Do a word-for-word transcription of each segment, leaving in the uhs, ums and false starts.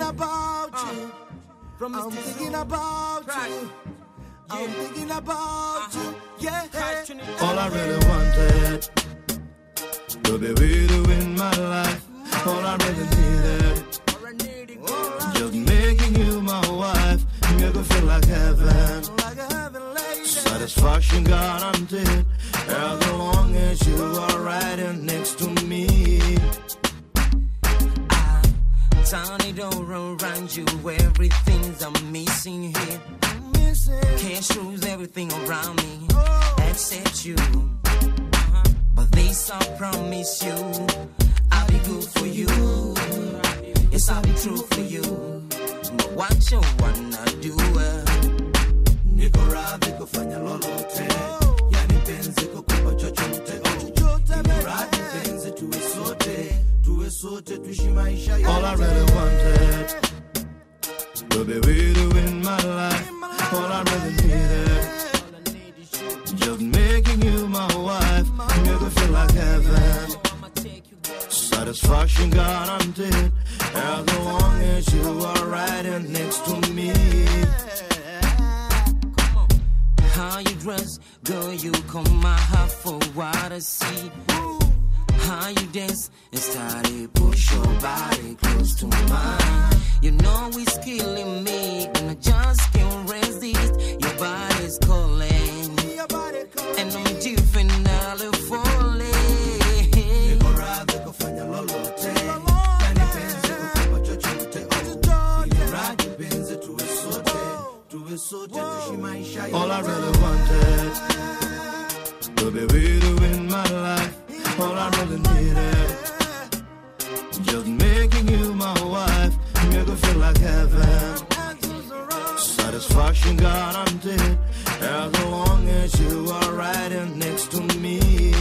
about you. From I'm thinking about you. I'm thinking about you. Yeah. All I really wanted to be with you in my life. All I really needed, just making you my wife. Make me feel like heaven. Satisfaction guaranteed as long as you are right next to me. I turn it all around you. Everything's I'm missing here. Cash rules everything around me, except you. But this I promise you, I'll be good for you. Yes, I'll be true for you. But what you wanna do? Niko radhi kufanya lolote, yani penzi kukupa chochote. Niko radhi penzi tuwe sote, tuwe sote tuishi maisha yote. All I really wanted to be with you in my life. All I really needed, just making you my wife. Make me feel like heaven. Satisfaction guaranteed as long as you are right next to me. How you dress, girl, you come my heart for what I see. How you dance and started push your body close to mine. You know it's killing me, and I just can't resist. Your body's calling, and I'm definitely falling. Niko radhi kufanya lolote, yani penzi kukupa chochote. Niko radhi penzi tuwe sote, tuwe sote tuishi maisha yote. All I really wanted to be with you in my life. All I really needed, just making you my wife. Make me feel like heaven. Satisfaction guaranteed as long as you are right next to me.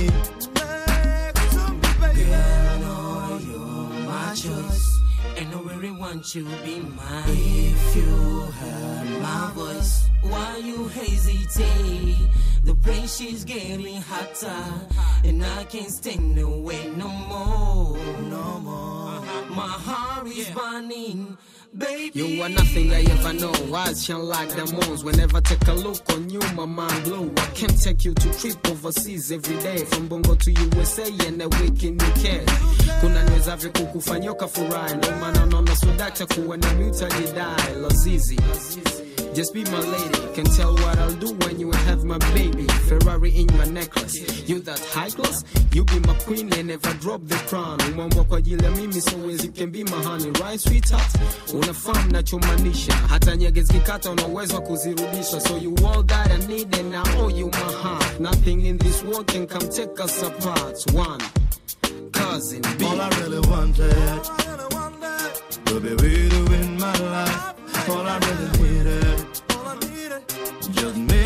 Girl, I know you're my choice, and I really want you to be mine. If you heard my voice, why you hesitate? The place is getting hotter, and I can't stand away no more, no more. My heart is burning, baby. You are nothing I ever know. Eyes shine like the moons. Whenever I take a look on you, my mind blow. I can take you to trip overseas every day, from Bongo to U S A and a week in U K. Kuna niwezavyo kukufanyoka furahi, ndo maana naona swadakta kuwa na mutajidai. Lazizi, just be my lady. Can tell what I'll do when you have my baby. Ferrari in your necklace. You that high class? You be my queen and never drop the crown. Umwambwa kwa ajili ya mimi so ways you can be my honey. Right sweetheart? Unafahamu nachomanisha. Hata nyege zikikata una uwezo kuzirudisha. So you all that I need and I owe you my heart. Nothing in this world can come take us apart. One cousin B. All I really wanted to be with you in my life. All I really needed, just me.